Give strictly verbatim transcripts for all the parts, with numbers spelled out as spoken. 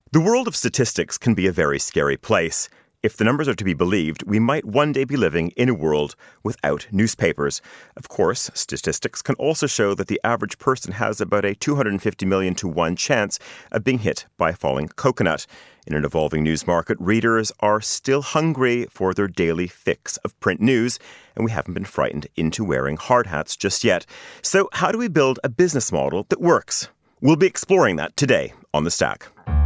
The world of statistics can be a very scary place. If the numbers are to be believed, we might one day be living in a world without newspapers. Of course, statistics can also show that the average person has about a two hundred fifty million to one chance of being hit by a falling coconut. In an evolving news market, readers are still hungry for their daily fix of print news, and we haven't been frightened into wearing hard hats just yet. So how do we build a business model that works? We'll be exploring that today on The Stack.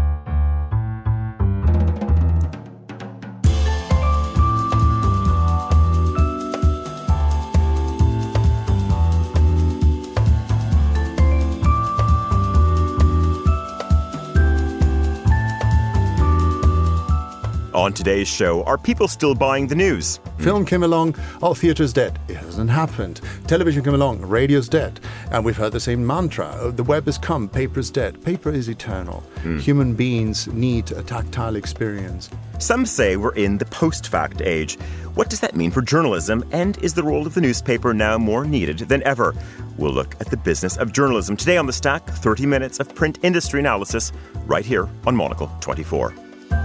On today's show, are people still buying the news? Film came along, oh, theatre's dead. It hasn't happened. Television came along, radio's dead. And we've heard the same mantra. Oh, the web has come, paper's dead. Paper is eternal. Mm. Human beings need a tactile experience. Some say we're in the post-fact age. What does that mean for journalism? And is the role of the newspaper now more needed than ever? We'll look at the business of journalism. Today on The Stack, thirty minutes of print industry analysis right here on Monocle twenty-four.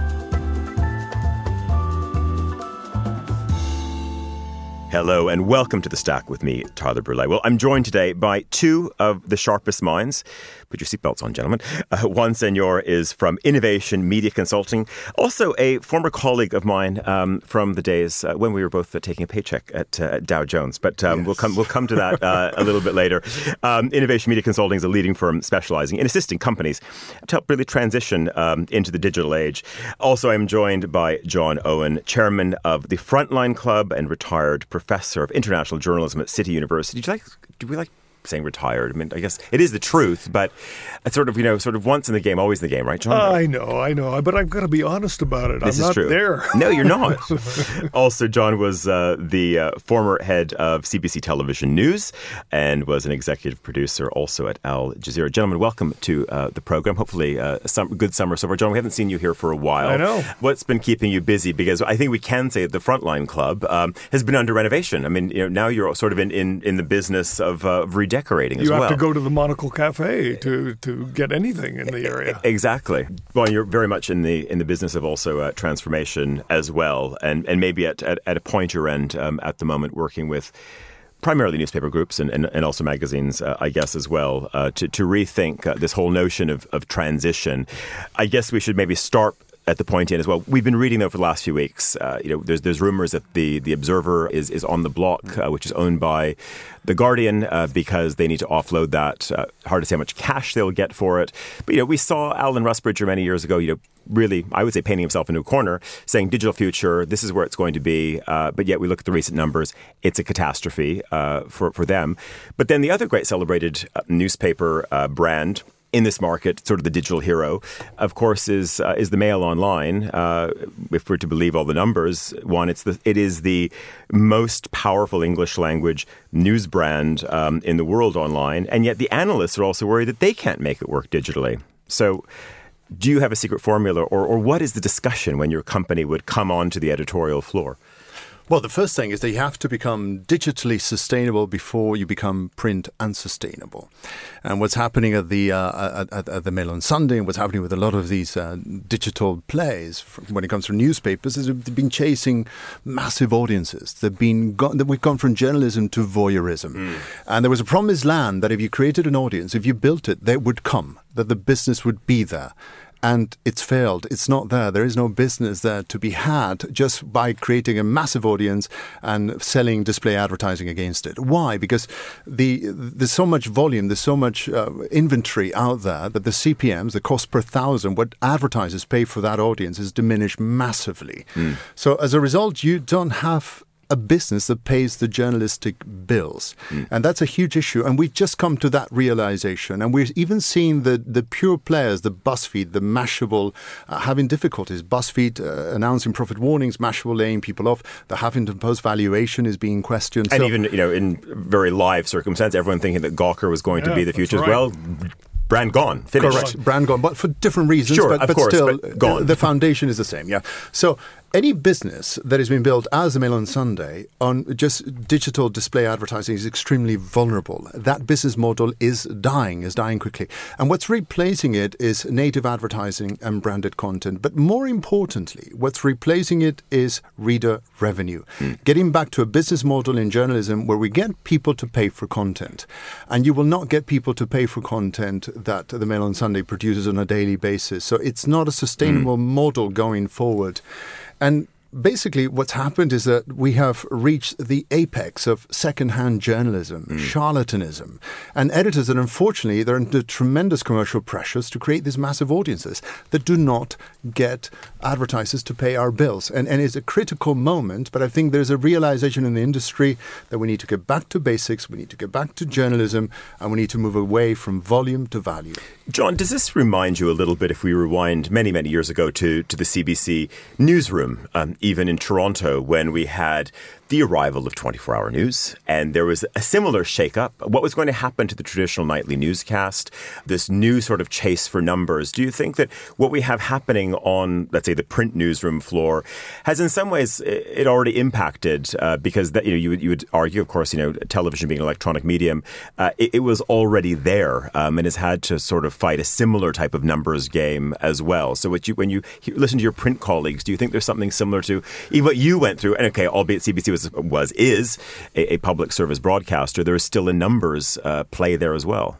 Hello and welcome to The Stack with me, Tyler Brûlé. Well, I'm joined today by two of the sharpest minds. Put your seatbelts on, gentlemen. Uh, Juan Senor is from Innovation Media Consulting, also a former colleague of mine um, from the days uh, when we were both uh, taking a paycheck at uh, Dow Jones. But um, yes. we'll come we'll come to that uh, a little bit later. Um, Innovation Media Consulting is a leading firm specializing in assisting companies to help really transition um, into the digital age. Also, I'm joined by John Owen, chairman of the Frontline Club and retired professor of international journalism at City University. Do you like? Do we like? saying retired? I mean, I guess it is the truth, but it's sort of, you know, sort of once in the game, always in the game, right, John? I know, I know, but I've got to be honest about it. This I'm is not true. there. No, you're not. Also, John was uh, the uh, former head of C B C Television News and was an executive producer also at Al Jazeera. Gentlemen, welcome to uh, the program. Hopefully, uh, some good summer so far. John, we haven't seen you here for a while. I know. What's been keeping you busy? Because I think we can say that the Frontline Club um, has been under renovation. I mean, you know, now you're sort of in, in, in the business of, uh, of redecorating you as well. To go to the Monocle Cafe to, to get anything in the area. Exactly. Well, you're very much in the in the business of also uh, transformation as well, and and maybe at at, at a point you're in um, at the moment working with primarily newspaper groups and, and, and also magazines, uh, I guess, as well, uh, to, to rethink uh, this whole notion of, of transition. I guess we should maybe start at the point in as well. We've been reading, though, for the last few weeks. Uh, you know, there's there's rumors that the the Observer is is on the block, uh, which is owned by the Guardian, uh, because they need to offload that. Uh, hard to say how much cash they'll get for it. But you know, we saw Alan Rusbridger many years ago. You know, really, I would say, painting himself into a corner, saying digital future, this is where it's going to be. Uh, but yet, we look at the recent numbers; it's a catastrophe uh, for for them. But then the other great celebrated uh, newspaper uh, brand in this market, sort of the digital hero, of course, is uh, is the Mail Online. Uh, if we're to believe all the numbers, one, it's the it is the most powerful English language news brand um, in the world online, and yet the analysts are also worried that they can't make it work digitally. So, do you have a secret formula, or or what is the discussion when your company would come onto the editorial floor? Well, the first thing is that you have to become digitally sustainable before you become print unsustainable. And what's happening at the uh, at, at the Mail on Sunday, and what's happening with a lot of these uh, digital plays when it comes to newspapers, is they've been chasing massive audiences. They've been go- we've gone from journalism to voyeurism. Mm. And there was a promised land that if you created an audience, if you built it, they would come, that the business would be there. And it's failed. It's not there. There is no business there to be had just by creating a massive audience and selling display advertising against it. Why? Because the there's so much volume, there's so much uh, inventory out there that the C P Ms, the cost per thousand, what advertisers pay for that audience is diminished massively. Mm. So as a result, you don't have a business that pays the journalistic bills. Mm. And that's a huge issue. And we've just come to that realization. And we're even seeing the, the pure players, the BuzzFeed, the Mashable, uh, having difficulties. BuzzFeed uh, announcing profit warnings, Mashable laying people off. The Huffington Post valuation is being questioned. And so, even, you know, in very live circumstance, everyone thinking that Gawker was going yeah, to be the future right. as well. Brand gone, finished. Correct, brand gone, but for different reasons. Sure, but, of but course, still, but gone. The, the foundation is the same, yeah. So any business that has been built as the Mail on Sunday on just digital display advertising is extremely vulnerable. That business model is dying, is dying quickly. And what's replacing it is native advertising and branded content. But more importantly, what's replacing it is reader revenue. Mm. Getting back to a business model in journalism where we get people to pay for content. And you will not get people to pay for content that the Mail on Sunday produces on a daily basis. So it's not a sustainable mm. model going forward. And basically what's happened is that we have reached the apex of second-hand journalism, mm. charlatanism, and editors that unfortunately they're under tremendous commercial pressures to create these massive audiences that do not get advertisers to pay our bills. And, and it's a critical moment, but I think there's a realization in the industry that we need to get back to basics, we need to get back to journalism, and we need to move away from volume to value. John, does this remind you a little bit, if we rewind many, many years ago to, to the C B C newsroom, um, even in Toronto, when we had the arrival of twenty-four hour news, and there was a similar shakeup. What was going to happen to the traditional nightly newscast, this new sort of chase for numbers? Do you think that what we have happening on, let's say, the print newsroom floor has in some ways it already impacted, uh, because that, you know, you would, you would argue, of course, you know, television being an electronic medium, uh, it, it was already there um, and has had to sort of fight a similar type of numbers game as well. So what you, when you listen to your print colleagues, do you think there's something similar to even what you went through? And okay, albeit C B C was was is a, a public service broadcaster, there is still a numbers uh, play there as well.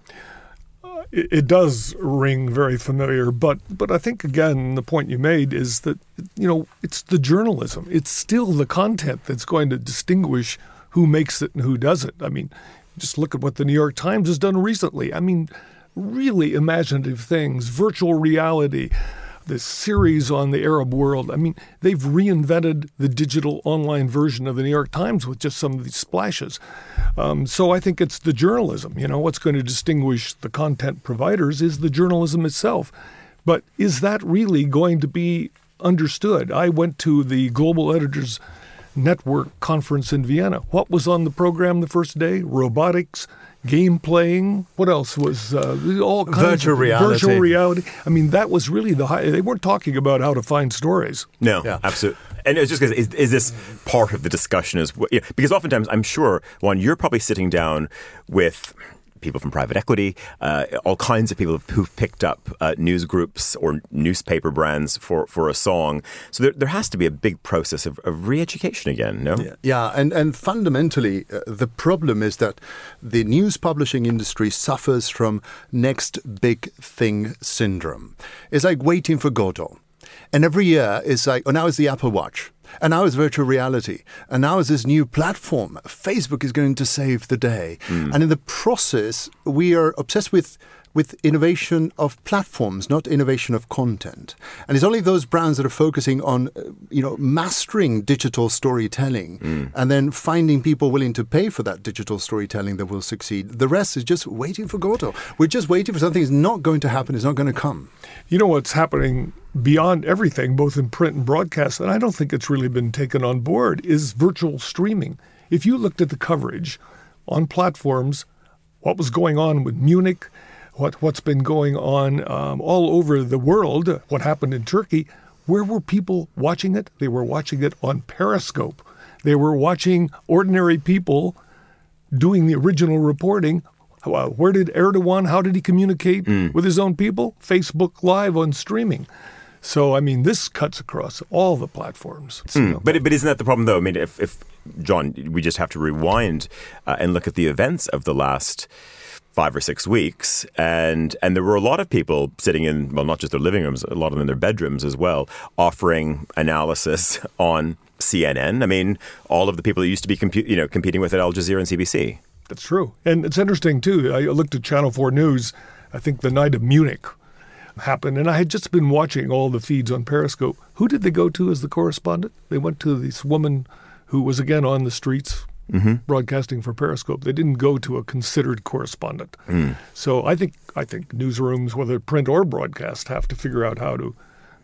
Uh, it, it does ring very familiar, but but I think again the point you made is that, you know, it's the journalism, it's still the content that's going to distinguish who makes it and who doesn't. I mean, just look at what the New York Times has done recently. I mean, really imaginative things, virtual reality, this series on the Arab world. I mean, they've reinvented the digital online version of the New York Times with just some of these splashes. Um, so I think it's the journalism. You know, what's going to distinguish the content providers is the journalism itself. But is that really going to be understood? I went to the Global Editors Network conference in Vienna. What was on the program the first day? Robotics, game playing. What else was uh, all kinds virtual of reality. Virtual reality. I mean, that was really the high. They weren't talking about how to find stories. No, yeah. absolutely. And it's just because is, is this part of the discussion as well? Yeah, because oftentimes, I'm sure, Juan, you're probably sitting down with people from private equity, uh, all kinds of people who've picked up uh, news groups or newspaper brands for, for a song. So there, there has to be a big process of, of re-education again, no? Yeah, yeah. And, and fundamentally, uh, the problem is that the news publishing industry suffers from next big thing syndrome. It's like waiting for Godot. And every year it's like, oh, now it's the Apple Watch. And now it's virtual reality. And now it's this new platform. Facebook is going to save the day. Mm. And in the process, we are obsessed with with innovation of platforms, not innovation of content. And it's only those brands that are focusing on, uh, you know, mastering digital storytelling mm. and then finding people willing to pay for that digital storytelling that will succeed. The rest is just waiting for Godot. We're just waiting for something that's not going to happen, it's not going to come. You know what's happening beyond everything, both in print and broadcast, and I don't think it's really been taken on board, is virtual streaming. If you looked at the coverage on platforms, what was going on with Munich, what, what's been going on um, all over the world, what happened in Turkey, where were people watching it? They were watching it on Periscope. They were watching ordinary people doing the original reporting. Uh, where did Erdogan, how did he communicate mm. with his own people? Facebook Live on streaming. So, I mean, this cuts across all the platforms. Mm. You know. But but isn't that the problem, though? I mean, if, if John, we just have to rewind uh, and look at the events of the last five or six weeks, and and there were a lot of people sitting in, well, not just their living rooms, a lot of them in their bedrooms as well, offering analysis on C N N. I mean, all of the people that used to be compu- you know, competing with at Al Jazeera and C B C. That's true. And it's interesting, too. I looked at Channel four News, I think the night of Munich happened, and I had just been watching all the feeds on Periscope. Who did they go to as the correspondent? They went to this woman who was, again, on the streets mm-hmm. broadcasting for Periscope. They didn't go to a considered correspondent. Mm. So I think I think newsrooms, whether print or broadcast, have to figure out how to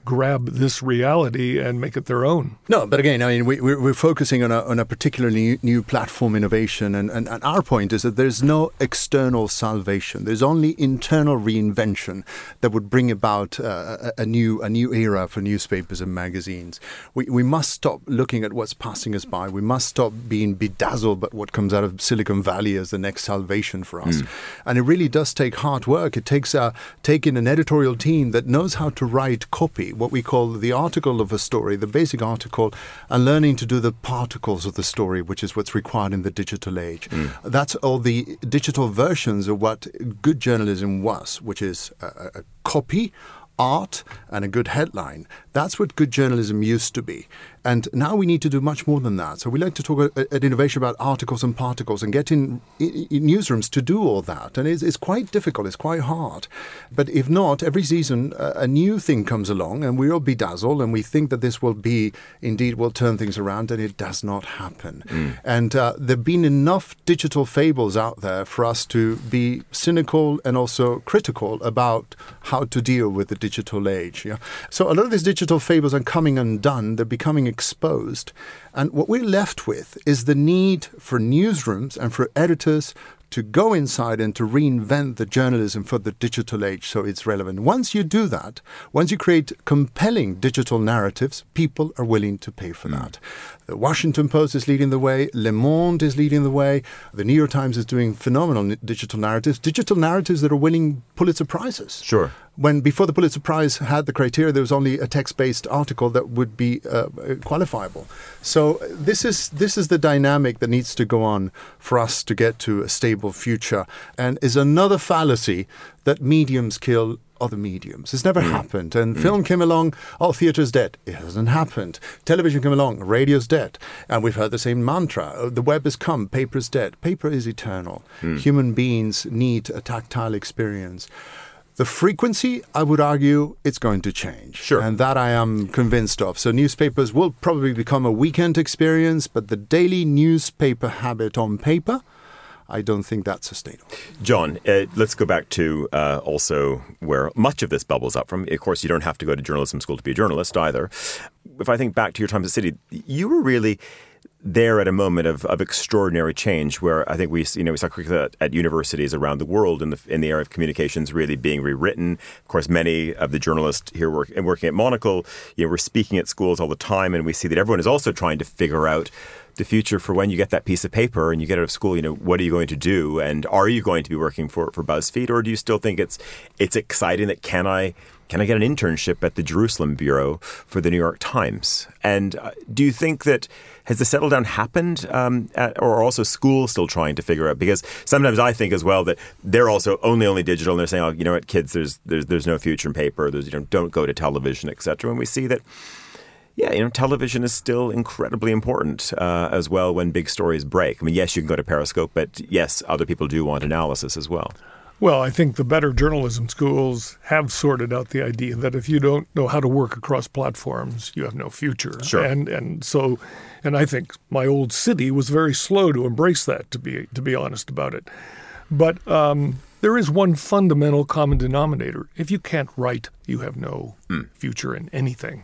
grab this reality and make it their own. No, but again, I mean, we, we're focusing on a, on a particularly new, new platform innovation, and, and, and our point is that there's no external salvation. There's only internal reinvention that would bring about uh, a, a new a new era for newspapers and magazines. We we must stop looking at what's passing us by. We must stop being bedazzled by what comes out of Silicon Valley as the next salvation for us. Mm. And it really does take hard work. It takes uh, taking an editorial team that knows how to write copy, what we call the article of a story, the basic article, and learning to do the particles of the story, which is what's required in the digital age. Mm. That's all the digital versions of what good journalism was, which is a, a copy, art, and a good headline. That's what good journalism used to be. And now we need to do much more than that. So we like to talk at, at Innovation about articles and particles and get in, in, in newsrooms to do all that. And it's, it's quite difficult. It's quite hard. But if not, every season a, a new thing comes along and we all bedazzle and we think that this will be, indeed, will turn things around, and it does not happen. Mm. And uh, there have been enough digital fables out there for us to be cynical and also critical about how to deal with the digital age. Yeah? So a lot of these digital fables are coming undone. They're becoming exposed. And what we're left with is the need for newsrooms and for editors to go inside and to reinvent the journalism for the digital age so it's relevant. Once you do that, once you create compelling digital narratives, people are willing to pay for mm. that. The Washington Post is leading the way. Le Monde is leading the way. The New York Times is doing phenomenal digital narratives, digital narratives that are winning Pulitzer Prizes. Sure. When before the Pulitzer Prize had the criteria, there was only a text-based article that would be uh, qualifiable. So this is this is the dynamic that needs to go on for us to get to a stable future, and is another fallacy that mediums kill other mediums. It's never mm. happened. And mm. film came along, oh, theatre's dead. It hasn't happened. Television came along, radio's dead. And we've heard the same mantra. Oh, the web has come, paper's dead. Paper is eternal. Mm. Human beings need a tactile experience. The frequency, I would argue, it's going to change. Sure. And that I am convinced of. So newspapers will probably become a weekend experience, but the daily newspaper habit on paper, I don't think that's sustainable. John, uh, let's go back to uh, also where much of this bubbles up from. Of course, you don't have to go to journalism school to be a journalist either. If I think back to your time at City, you were really there at a moment of, of extraordinary change, where I think we, you know, we saw quickly at, at universities around the world in the in the area of communications really being rewritten. Of course, many of the journalists here work, and working at Monocle, you know, we're speaking at schools all the time, and we see that everyone is also trying to figure out the future for when you get that piece of paper and you get out of school. You know, what are you going to do, and are you going to be working for for BuzzFeed, or do you still think it's it's exciting that can I can I get an internship at the Jerusalem bureau for the New York Times? And uh, do you think that has the settle down happened, um, at, or are also schools still trying to figure out? Because sometimes I think as well that they're also only only digital, and they're saying, oh, you know what, kids, there's there's there's no future in paper. There's, you know, don't go to television, et cetera. And we see that, yeah, you know, television is still incredibly important uh, as well when big stories break. I mean, yes, you can go to Periscope, but yes, other people do want analysis as well. Well, I think the better journalism schools have sorted out the idea that if you don't know how to work across platforms, you have no future. Sure. And and so, and I think my old city was very slow to embrace that, to be to be honest about it. But um, there is one fundamental common denominator. If you can't write, you have no mm. future in anything.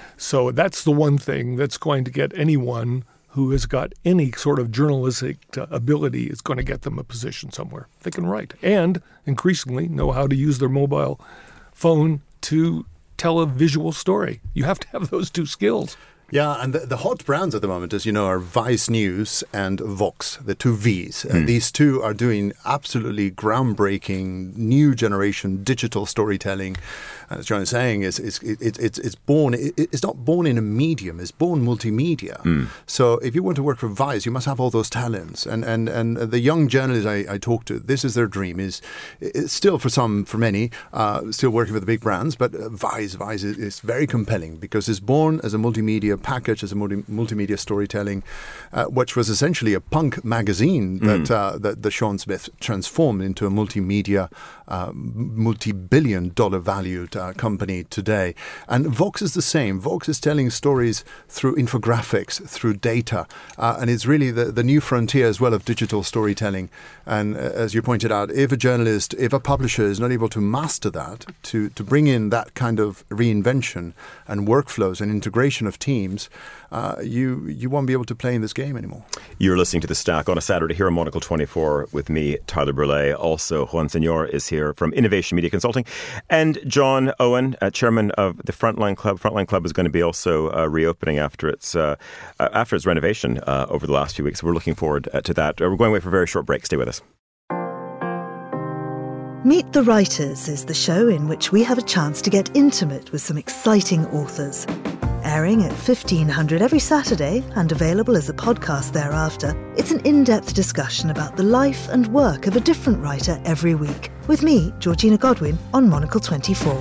So that's the one thing that's going to get anyone who has got any sort of journalistic ability is going to get them a position somewhere. They can write and increasingly know how to use their mobile phone to tell a visual story. You have to have those two skills. Yeah, and the, the hot brands at the moment, as you know, are Vice News and Vox, the two V's. Mm. And these two are doing absolutely groundbreaking, new generation digital storytelling. As John is saying, it's, it's, it's, it's, it's born, it, it's not born in a medium, it's born multimedia. Mm. So if you want to work for Vice, you must have all those talents. And and, and the young journalists I, I talk to, this is their dream, is it's still for some, for many, uh, still working for the big brands, but Vice, Vice is, is very compelling because it's born as a multimedia know, packaged as a multi- multimedia storytelling, uh, which was essentially a punk magazine that, mm. uh, that, that Sean Smith transformed into a multimedia, uh, multi-billion dollar valued uh, company today. And Vox is the same. Vox is telling stories through infographics, through data, uh, and it's really the, the new frontier as well of digital storytelling. And uh, as you pointed out, if a journalist, if a publisher is not able to master that, to, to bring in that kind of reinvention and workflows and integration of teams, uh, you you won't be able to play in this game anymore. You're listening to The Stack on a Saturday here on Monocle twenty-four with me, Tyler Brûlé. Also, Juan Señor is here from Innovation Media Consulting. And John Owen, uh, chairman of the Frontline Club. Frontline Club is going to be also uh, reopening after its uh, uh, after its renovation uh, over the last few weeks. We're looking forward uh, to that. Uh, we're going away for a very short break. Stay with us. Meet the Writers is the show in which we have a chance to get intimate with some exciting authors. Airing at fifteen hundred every Saturday and available as a podcast thereafter, it's an in-depth discussion about the life and work of a different writer every week. With me, Georgina Godwin, on Monocle twenty-four.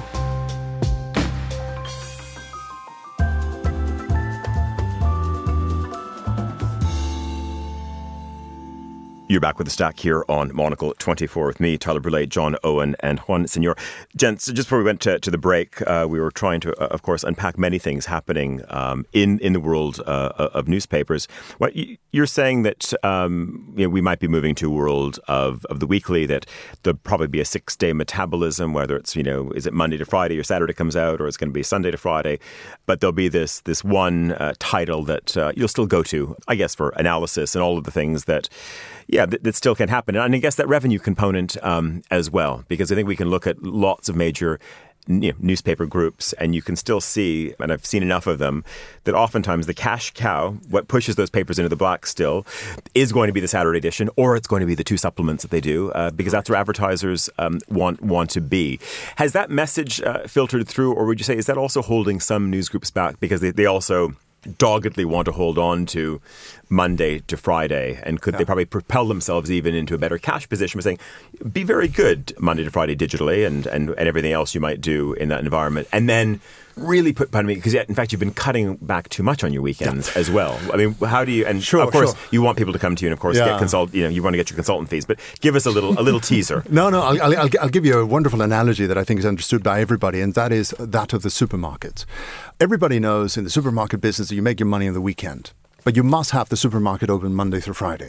You're back with The Stack here on Monocle twenty-four with me, Tyler Brûlé, John Owen and Juan Señor. Gents, just before we went to, to the break, uh, we were trying to, uh, of course, unpack many things happening um, in, in the world uh, of newspapers. What you're saying that um, you know, we might be moving to a world of, of the weekly, that there'll probably be a six-day metabolism, whether it's, you know, is it Monday to Friday or Saturday comes out, or it's going to be Sunday to Friday. But there'll be this, this one uh, title that uh, you'll still go to, I guess, for analysis and all of the things that Yeah, that, that still can happen. And I guess that revenue component um, as well, because I think we can look at lots of major you know, newspaper groups and you can still see, and I've seen enough of them, that oftentimes the cash cow, what pushes those papers into the black still, is going to be the Saturday edition, or it's going to be the two supplements that they do, uh, because that's where advertisers um, want want to be. Has that message uh, filtered through, or would you say, is that also holding some news groups back because they, they also doggedly want to hold on to Monday to Friday, and could yeah. they probably propel themselves even into a better cash position by saying, be very good Monday to Friday digitally and, and, and everything else you might do in that environment, and then really put, pardon me, because in fact you've been cutting back too much on your weekends yeah. as well. I mean, how do you, and sure, of course sure. you want people to come to you and of course yeah. get consult, you know, you want to get your consultant fees, but give us a little a little teaser. No, no, I'll, I'll, I'll give you a wonderful analogy that I think is understood by everybody, and that is that of the supermarkets. Everybody knows in the supermarket business that you make your money on the weekend, but you must have the supermarket open Monday through Friday.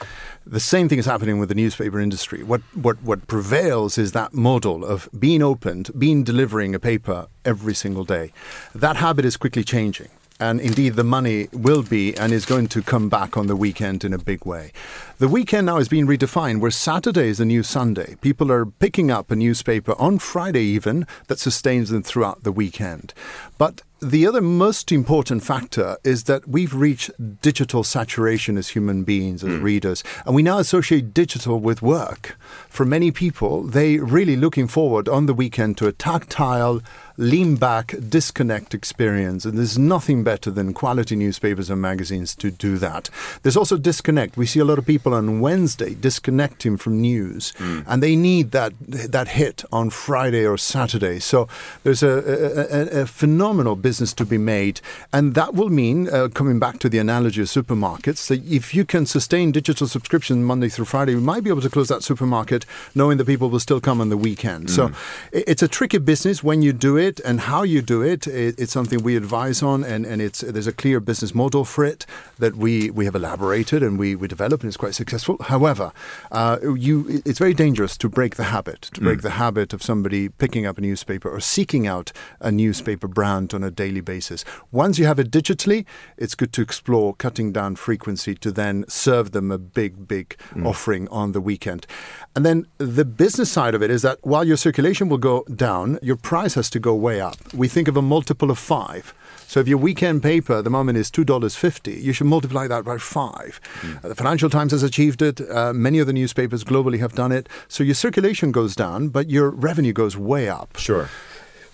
The same thing is happening with the newspaper industry. What what what prevails is that model of being opened, being delivering a paper every single day. That habit is quickly changing. And indeed, the money will be and is going to come back on the weekend in a big way. The weekend now is being redefined, where Saturday is the new Sunday. People are picking up a newspaper on Friday even that sustains them throughout the weekend. But the other most important factor is that we've reached digital saturation as human beings, as mm. readers, and we now associate digital with work. For many people, they're really looking forward on the weekend to a tactile, lean back, disconnect experience. And there's nothing better than quality newspapers and magazines to do that. There's also disconnect. We see a lot of people on Wednesday disconnecting from news, mm. and they need that that hit on Friday or Saturday. So there's a, a, a phenomenal business to be made. And that will mean, uh, coming back to the analogy of supermarkets, that if you can sustain digital subscription Monday through Friday, you might be able to close that supermarket knowing that people will still come on the weekend. Mm. So it's a tricky business when you do it. And how you do it, it, it's something we advise on, and, and it's there's a clear business model for it that we, we have elaborated and we, we developed, and it's quite successful. However, uh, you it's very dangerous to break the habit, to break mm. the habit of somebody picking up a newspaper or seeking out a newspaper brand on a daily basis. Once you have it digitally, it's good to explore cutting down frequency to then serve them a big, big mm. offering on the weekend. And then the business side of it is that while your circulation will go down, your price has to go way up. We think of a multiple of five. So if your weekend paper at the moment is two dollars fifty, you should multiply that by five. Mm. Uh, the Financial Times has achieved it. Uh, many of the newspapers globally have done it. So your circulation goes down, but your revenue goes way up. Sure.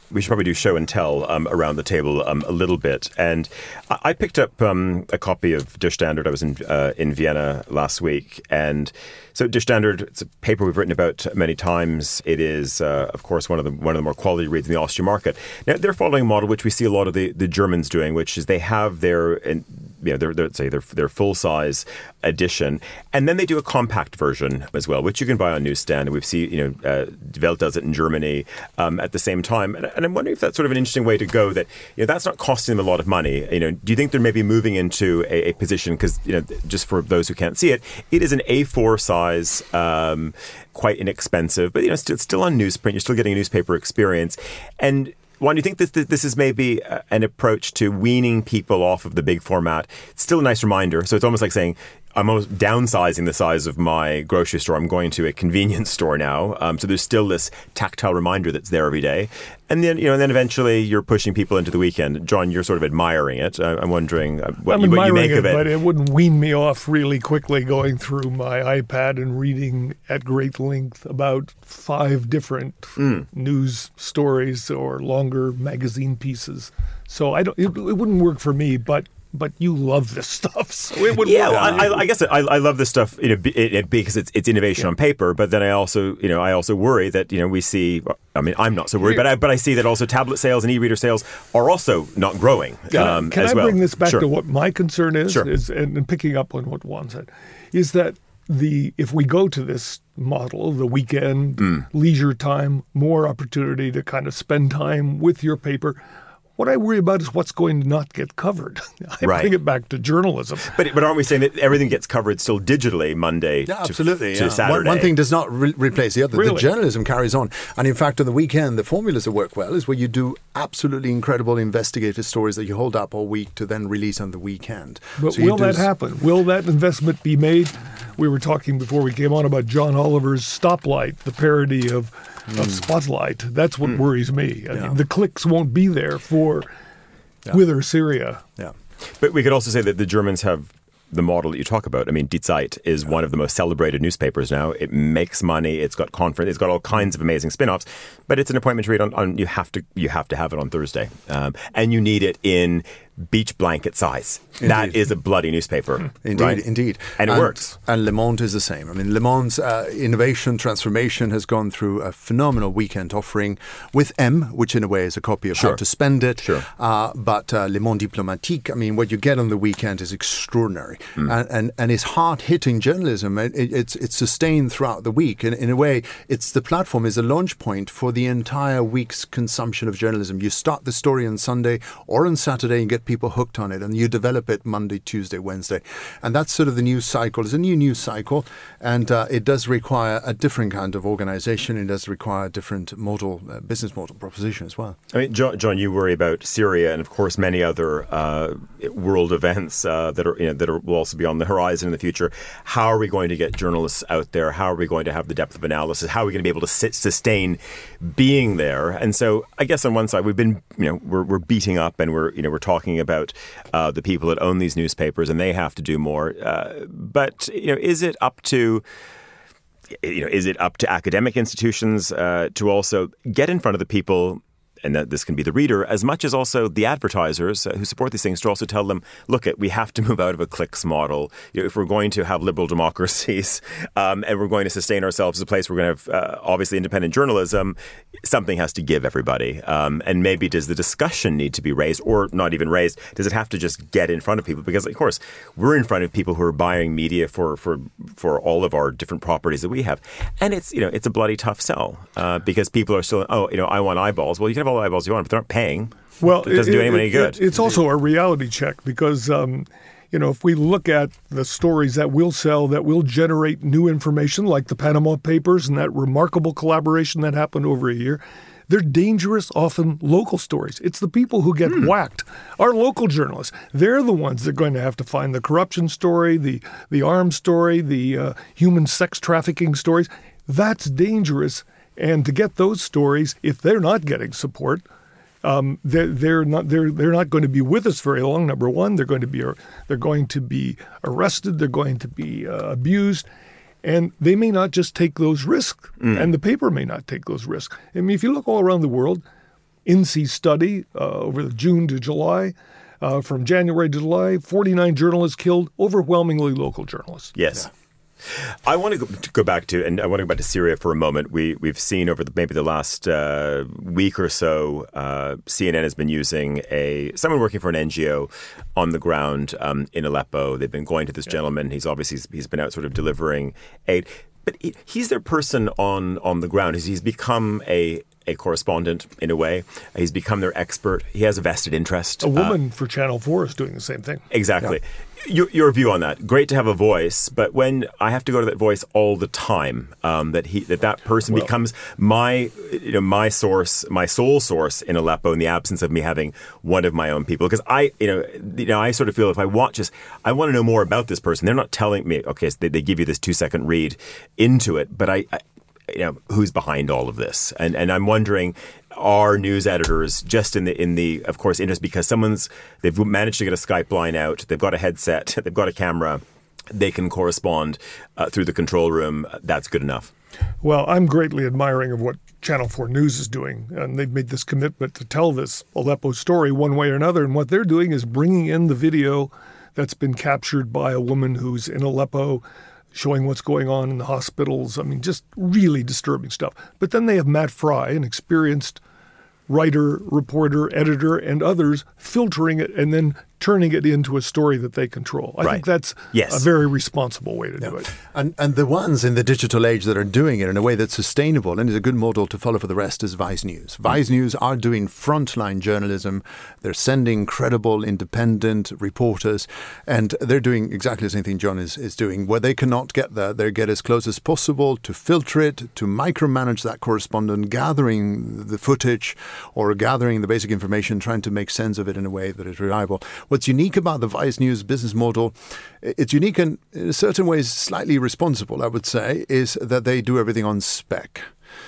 we should probably do show and tell um, around the table um, a little bit. And I, I picked up um, a copy of Der Standard. I was in uh, in Vienna last week. And so Der Standard, it's a paper we've written about many times. It is, uh, of course, one of the one of the more quality reads in the Austrian market. Now, they're following a model which we see a lot of the, the Germans doing, which is they have their, in, you know, their, their, say their, their full-size edition. And then they do a compact version as well, which you can buy on newsstand. And we've seen, you know, uh, Die Welt does it in Germany um, at the same time. And, and I'm wondering if that's sort of an interesting way to go, that, you know, that's not costing them a lot of money. You know, do you think they're maybe moving into a, a position, because, you know, just for those who can't see it, it is an A four size, um, quite inexpensive, but, you know, it's still on newsprint. You're still getting a newspaper experience. And Juan, do you think that this is maybe an approach to weaning people off of the big format? It's still a nice reminder. So it's almost like saying, I'm almost downsizing the size of my grocery store. I'm going to a convenience store now. Um, so there's still this tactile reminder that's there every day. And then, you know, and then eventually you're pushing people into the weekend. John, you're sort of admiring it. Uh, I'm wondering uh, what, I'm you, what you make it, of it. But it wouldn't wean me off really quickly going through my iPad and reading at great length about five different mm. news stories or longer magazine pieces. So I don't. It, it wouldn't work for me, but. But you love this stuff, so it would. Yeah, work. well, I, I guess I, I love this stuff, you know, it, it, because it's it's innovation yeah. on paper. But then I also, you know, I also worry that, you know, we see. I mean, I'm not so worried, but I but I see that also tablet sales and e-reader sales are also not growing. Can, um, can as I well. bring this back sure. to what my concern is? Sure. is and, and picking up on what Juan said, is that the if we go to this model, the weekend, mm. leisure time, more opportunity to kind of spend time with your paper. What I worry about is what's going to not get covered. I right. bring it back to journalism. But but aren't we saying that everything gets covered still digitally Monday yeah, to, absolutely, to yeah. Saturday? One, one thing does not re- replace the other. Really? The journalism carries on. And in fact, on the weekend, the formulas that work well is where you do absolutely incredible investigative stories that you hold up all week to then release on the weekend. But so will do that s- happen? Will that investment be made? We were talking before we came on about John Oliver's Stoplight, the parody of, mm. of Spotlight. That's what mm. worries me. I yeah. mean, the clicks won't be there for... Yeah. With or Syria. Yeah. But we could also say that the Germans have the model that you talk about. I mean, Die Zeit is yeah. one of the most celebrated newspapers now. It makes money. It's got conference. It's got all kinds of amazing spin-offs. But it's an appointment to read on. on you have to. You have to have it on Thursday, um, and you need it in beach blanket size. Indeed. That is a bloody newspaper. Indeed, right? indeed. And it and, works. And Le Monde is the same. I mean, Le Monde's uh, innovation, transformation has gone through a phenomenal weekend offering with M, which in a way is a copy of sure. How to Spend It. Sure. Uh, but uh, Le Monde Diplomatique, I mean, what you get on the weekend is extraordinary. Mm. And, and and it's hard-hitting journalism. It, it, it's it's sustained throughout the week. And in a way, it's the platform is a launch point for the entire week's consumption of journalism. You start the story on Sunday or on Saturday and get people hooked on it, and you develop it Monday, Tuesday, Wednesday. And that's sort of the news cycle. It's a new news cycle, and uh, it does require a different kind of organization. It does require a different model, uh, business model proposition as well. I mean, John, John, you worry about Syria and, of course, many other uh, world events uh, that are you know, that are, will also be on the horizon in the future. How are we going to get journalists out there? How are we going to have the depth of analysis? How are we going to be able to sit, sustain being there? And so, I guess on one side, we've been, you know, we're, we're beating up and we're, you know, we're talking about uh, the people that own these newspapers and they have to do more. Uh, but, you know, is it up to you know, is it up to academic institutions uh, to also get in front of the people, and that this can be the reader, as much as also the advertisers uh, who support these things, to also tell them, look, it, we have to move out of a clicks model. You know, if we're going to have liberal democracies um, and we're going to sustain ourselves as a place we're going to have, uh, obviously, independent journalism, something has to give everybody. Um, and maybe does the discussion need to be raised, or not even raised? Does it have to just get in front of people? Because, of course, we're in front of people who are buying media for for, for all of our different properties that we have. And it's, you know, it's a bloody tough sell uh, because people are still, oh, you know, I want eyeballs. Well, you can have all the eyeballs you want, but they're not paying. Well, it doesn't it, do anyone it, any good. It, it's also a reality check because, um, you know, if we look at the stories that will sell, that will generate new information, like the Panama Papers and that remarkable collaboration that happened over a year, they're dangerous, often local stories. It's the people who get hmm. whacked, our local journalists. They're the ones that are going to have to find the corruption story, the, the arms story, the uh, human sex trafficking stories. That's dangerous. And to get those stories, if they're not getting support, um, they're, they're not they're they're not going to be with us very long. Number one, they're going to be they're going to be arrested. They're going to be uh, abused, and they may not just take those risks, mm. and the paper may not take those risks. I mean, if you look all around the world, I N S E E study uh, over the June to July. Uh, from January to July, forty-nine journalists killed, overwhelmingly local journalists. Yes. Yeah. I want to go, to go back to, and I want to go back to Syria for a moment. We, we've seen over the, maybe the last uh, week or so, uh, C N N has been using a someone working for an N G O on the ground um, in Aleppo. They've been going to this yeah. gentleman. He's obviously he's been out sort of delivering aid. But he, he's their person on, on the ground. He's, he's become a a correspondent in a way. He's become their expert. He has a vested interest. A woman uh, for Channel four is doing the same thing. Exactly. Yeah. Your, your view on that? Great to have a voice, but when I have to go to that voice all the time, um, that he that that person well, becomes my you know my source, my sole source in Aleppo in the absence of me having one of my own people. Because I you know you know I sort of feel if I watch this, I want to know more about this person. They're not telling me. Okay, so they, they give you this two second read into it, but I. I You know, who's behind all of this? And and I'm wondering, are news editors just in the in the of course interest because someone's they've managed to get a Skype line out, they've got a headset, they've got a camera, they can correspond uh, through the control room. That's good enough. Well, I'm greatly admiring of what Channel four News is doing, and they've made this commitment to tell this Aleppo story one way or another. And what they're doing is bringing in the video that's been captured by a woman who's in Aleppo, showing what's going on in the hospitals. I mean, just really disturbing stuff. But then they have Matt Fry, an experienced writer, reporter, editor, and others filtering it and then turning it into a story that they control. I right. think that's yes. a very responsible way to yeah. do it. And and the ones in the digital age that are doing it in a way that's sustainable and is a good model to follow for the rest is Vice News. Vice News are doing frontline journalism. They're sending credible, independent reporters, and they're doing exactly the same thing John is, is doing. Where they cannot get there, they get as close as possible to filter it, to micromanage that correspondent, gathering the footage or gathering the basic information, trying to make sense of it in a way that is reliable. What's unique about the Vice News business model, it's unique and in certain ways slightly responsible, I would say, is that they do everything on spec.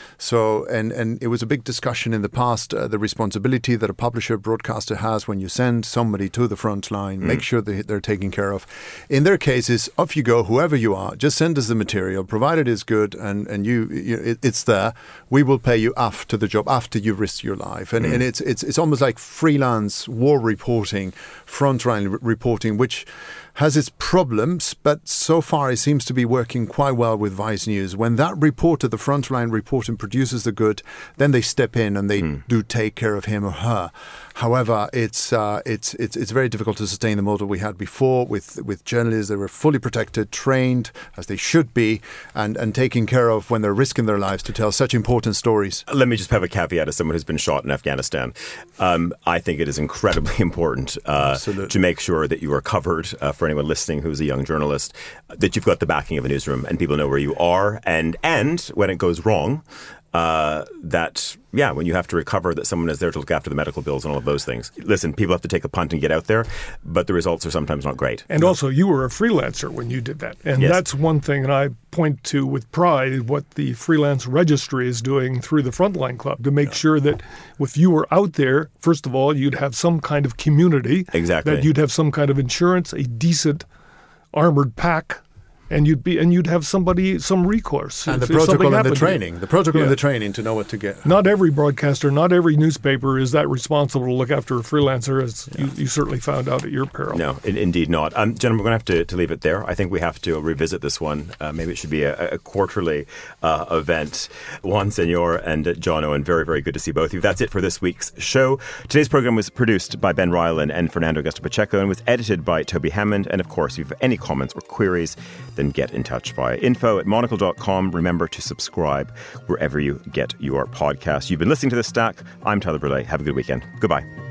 So, and, and it was a big discussion in the past, uh, the responsibility that a publisher, broadcaster has when you send somebody to the front line, mm. make sure they, they're taken care of. In their cases, off you go, whoever you are, just send us the material, provided it's good and, and you, you it, it's there, we will pay you after the job, after you risk your life. And, mm. and it's, it's, it's almost like freelance war reporting, frontline re- reporting, which has its problems, but so far it seems to be working quite well with Vice News. When that reporter, the frontline reporter, produces the good, then they step in and they mm. do take care of him or her. However, it's uh, it's it's it's very difficult to sustain the model we had before with with journalists. They were fully protected, trained as they should be, and and taken care of when they're risking their lives to tell such important stories. Let me just have a caveat as someone who's been shot in Afghanistan. Um, I think it is incredibly important uh, to make sure that you are covered uh, for anyone listening who's a young journalist, that you've got the backing of a newsroom and people know where you are, and and when it goes wrong, uh, that, yeah, when you have to recover, that someone is there to look after the medical bills and all of those things. Listen, people have to take a punt and get out there, but the results are sometimes not great. And also, you were a freelancer when you did that. And yes. that's one thing, and I point to with pride what the freelance registry is doing through the Frontline Club to make yeah. sure that if you were out there, first of all, you'd have some kind of community. Exactly. That you'd have some kind of insurance, a decent armored pack, and you'd be and you'd have somebody some recourse. And if, the protocol and the to training. The protocol yeah. and the training to know what to get. Not every broadcaster, not every newspaper is that responsible to look after a freelancer, as yeah. you, you certainly found out at your peril. No, in, indeed not. Um, gentlemen, we're going to have to, to leave it there. I think we have to revisit this one. Uh, maybe it should be a, a quarterly uh, event. Juan Senor and uh, John Owen, very, very good to see both of you. That's it for this week's show. Today's program was produced by Ben Ryland and Fernando Augusto Pacheco and was edited by Toby Hammond. And of course, if you have any comments or queries, then get in touch via info at monocle dot com. Remember to subscribe wherever you get your podcasts. You've been listening to The Stack. I'm Tyler Brûlé. Have a good weekend. Goodbye.